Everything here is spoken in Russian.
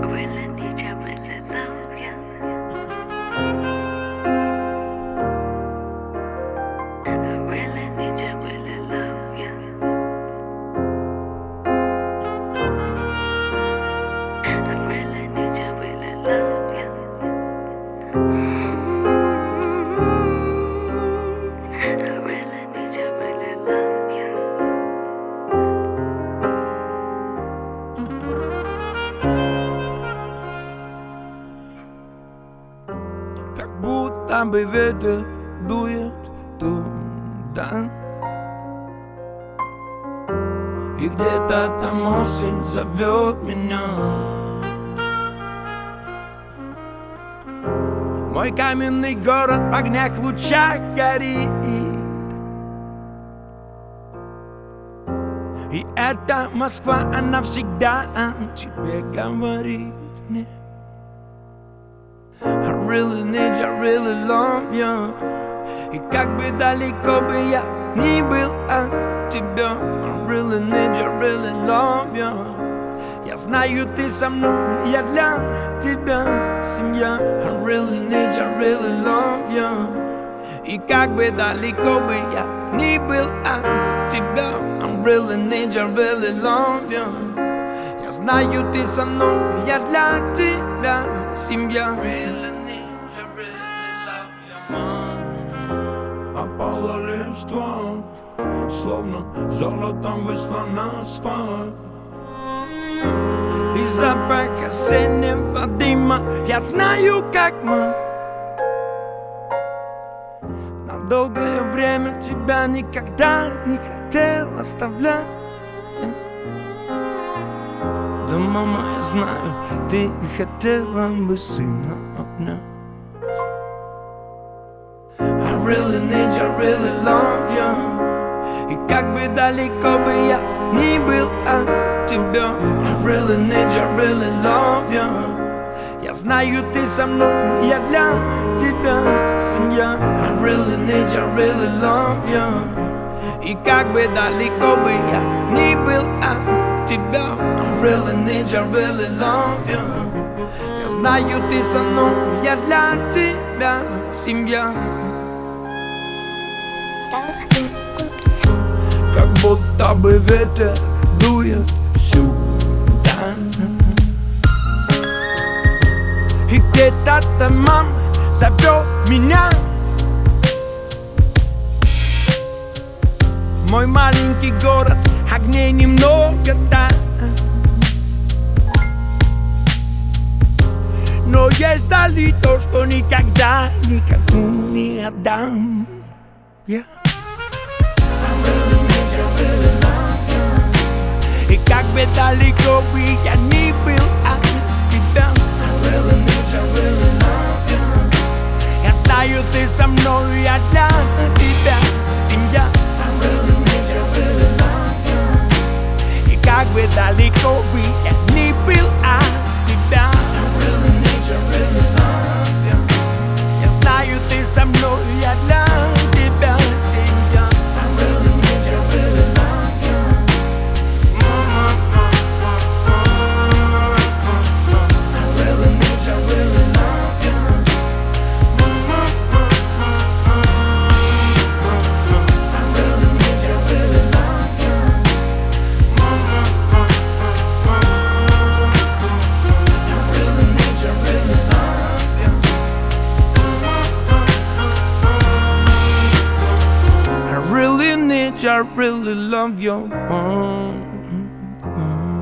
really need you, really love you. I really need you, really love you. I really need you, really love you. I really need you, really love you. Как будто бы ветер дует туда, и где-то там осень зовет меня. Мой каменный город в огнях лучах горит, и эта Москва, она всегда о тебе говорит мне. I really need you, really love you. И как бы далеко бы я ни был от тебя, I really need you, really love you. Я знаю, ты со мной, я для тебя семья. I really need you, really love you. И как бы далеко бы я ни был от тебя, I really need you, really love you. Я знаю, ты со мной, я для тебя семья. Опала листва, словно золотом выслана асфальт. И запах осеннего дыма, я знаю, как мы на долгое время тебя никогда не хотел оставлять. Да, мама, я знаю, ты хотела бы сына обнять. I really need you, really love you. И как бы далеко бы я ни был от тебя, I really need you, really love you. Я знаю, ты со мной, я для тебя семья. I really need you, really love you. И как бы далеко бы я ни был от тебя, I really need you, really love you. Я знаю, ты со мной, я для тебя семья. Как будто бы ветер дует сюда, и где-то там мама зовет меня. Мой маленький город, огней немного там, но есть вдали то, что никогда никому не отдам. Yeah. И как бы далеко бы я ни был от тебя, I really need you, really love you. Я знаю, ты со мной, я для тебя семья. I really need you, really love you. И как бы далеко бы я ни был от тебя, I really need you, really love you. Я знаю, ты со мной, я для тебя семья. I really need you, really love you. I really love you.